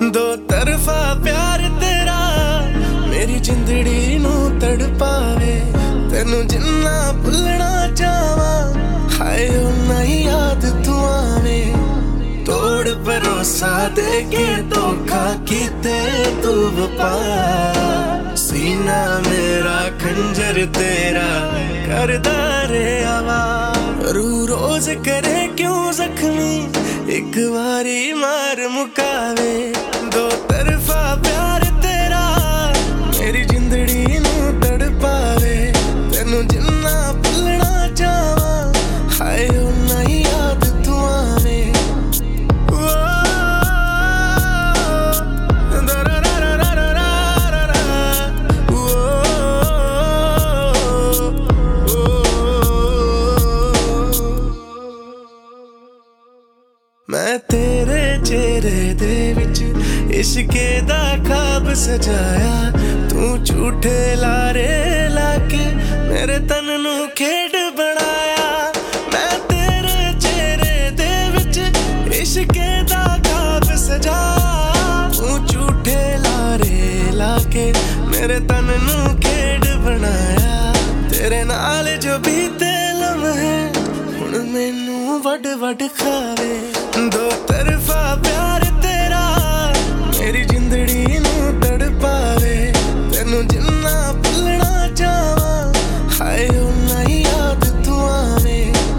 दो तरफा प्यार तेरा मेरी जिंदड़ी नू तड़पावे। तेनू जिन्ना भुलना चाहवा हाय उन्ना ही याद तू आवे। तोड़ भरोसा दे के धोखा कीते तू वफा। सीना मेरा खंजर तेरा करदा रे आवाज़। रू रोज करे क्यों जख्मी एक बारी मार मुकावे। दो तरफा प्यार तेरा मेरी जिंदड़ी नू तड़पावे। तेनू जिन्ना भुलना चाहवा हाय उन्ना ही याद तू आवे। मैं तेरे चेहरे दे विच इश्के दा ख्वाब सजाया। तू झूठे लारे लाके मेरे तन नू खेड बनाया। मैं तेरे चेहरे दे विच इश्के दा ख्वाब सजाया। तू झूठे लारे लाके मेरे तन नू खेड बनाया। तेरे नाल जो बीते लम्हे हुण मैनू वड वड खावे। दो तरफा प्यार तेरा मेरी जिंदड़ी नू तड़पावे। तेनू जिन्ना भुलना चाहवा हाय उन्ना ही याद तू आवे।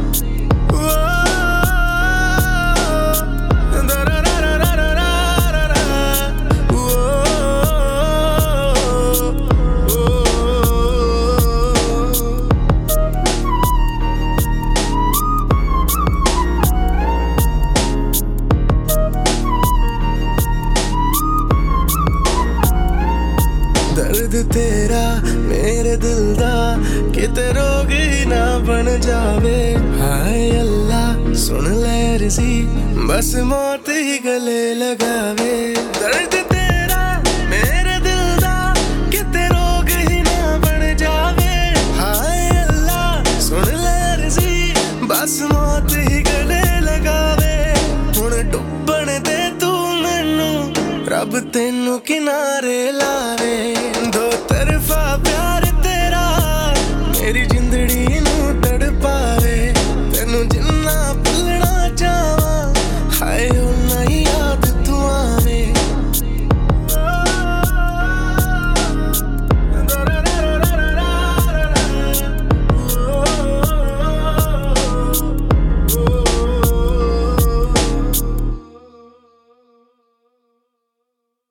दर्द तेरा मेरे दिल दा किते रोग ही ना बन जावे। हाय अल्लाह सुन ले अर्ज़ी बस मौत ही गले लगावे। दर्द तेरा मेरे दिल दा किते रोग ही ना बन जावे। हाय अल्लाह सुन ले अर्ज़ी बस मौत ही गले लगावे। हुण डुब्बण दे तू मैनू रब तेनू किनारे ला।